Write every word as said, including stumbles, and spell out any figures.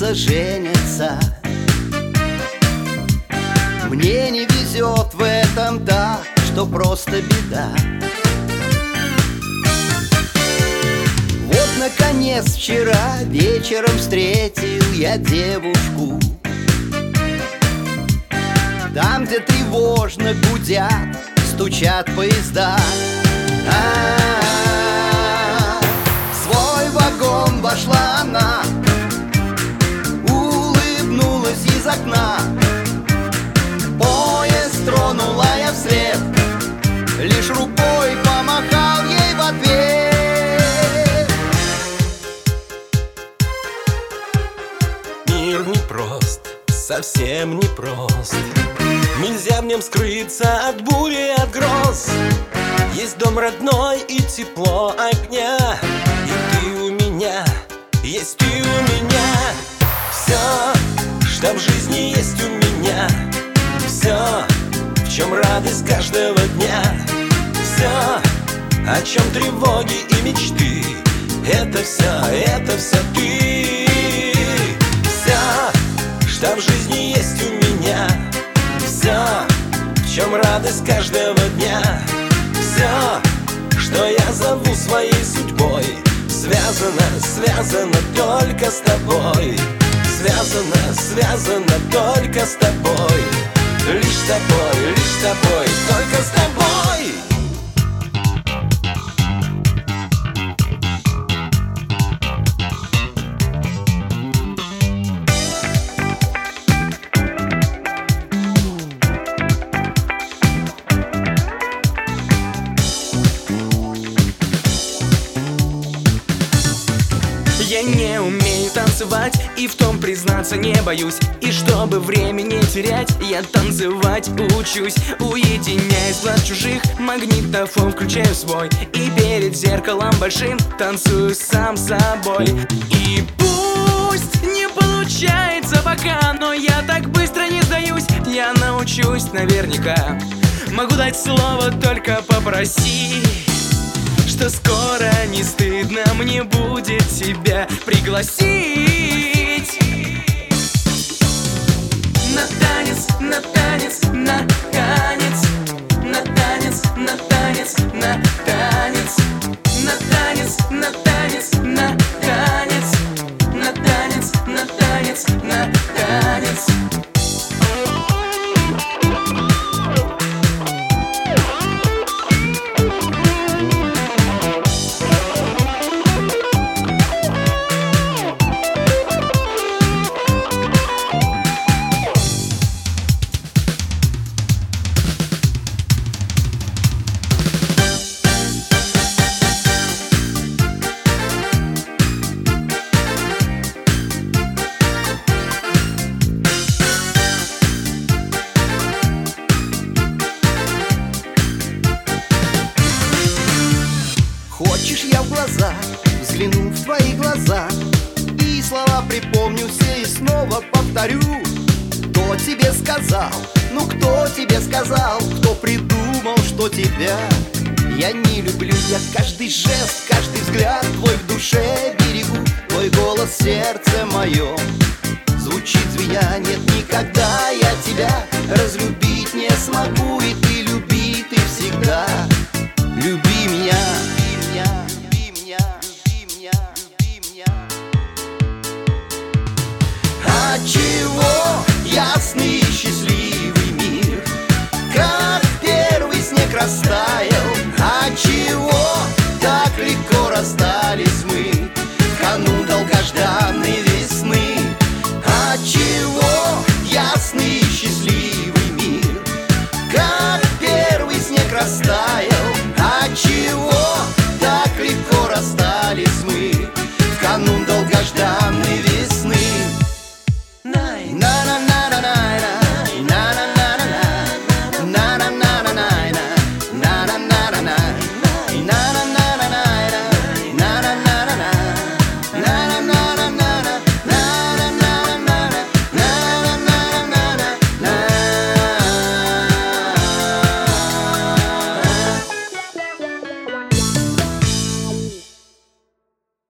влюбятся, женятся. Мне не везет в этом так, что просто беда. Вот, наконец, вчера вечером встретил я девушку. Там, где тревожно гудят, стучат поезда. А-а-а. В свой вагон вошла она, улыбнулась из окна. Поезд тронула я вслед, лишь рукой помахал ей в ответ. Мир непрост, совсем непрост. Нельзя в нем скрыться от бури, от гроз. Есть дом родной и тепло огня, и ты у меня, есть ты у меня. Все, что в жизни есть у меня, все, в чем радость каждого дня, все, о чем тревоги и мечты, это все, это все ты. Все, что в жизни есть у меня, все, в чем радость каждого дня, все, что я зову своей судьбой, связано, связано только с тобой. Связано, связано только с тобой. Лишь с тобой, лишь с тобой, только с тобой. Я не умею танцевать, и в том признаться не боюсь. И чтобы время не терять, я танцевать учусь. Уединяясь глаз чужих, магнитофон включаю свой, и перед зеркалом большим танцую сам с собой. И пусть не получается пока, но я так быстро не сдаюсь. Я научусь наверняка, могу дать слово, только попроси, что скоро не стыдно мне будет тебя пригласить на танец, на танец, на танец, на танец, на танец, на танец, на танец, на танец, на танец, на танец, на танец, на танец. Хочешь, я в глаза взгляну в твои глаза, и слова припомню все и снова повторю. Кто тебе сказал, ну кто тебе сказал, кто придумал, что тебя я не люблю? Я каждый жест, каждый взгляд твой в душе берегу. Твой голос в сердце моем звучит звеня. Нет, никогда я тебя разлюбить не смогу, и ты люби, ты всегда люби меня. Отчего ясный и счастливый мир, как первый снег растаял? Отчего так легко расстались мы в канун долгожданной весны? Отчего ясный и счастливый мир, как первый снег растаял? Отчего так легко расстались мы в канун долгожданной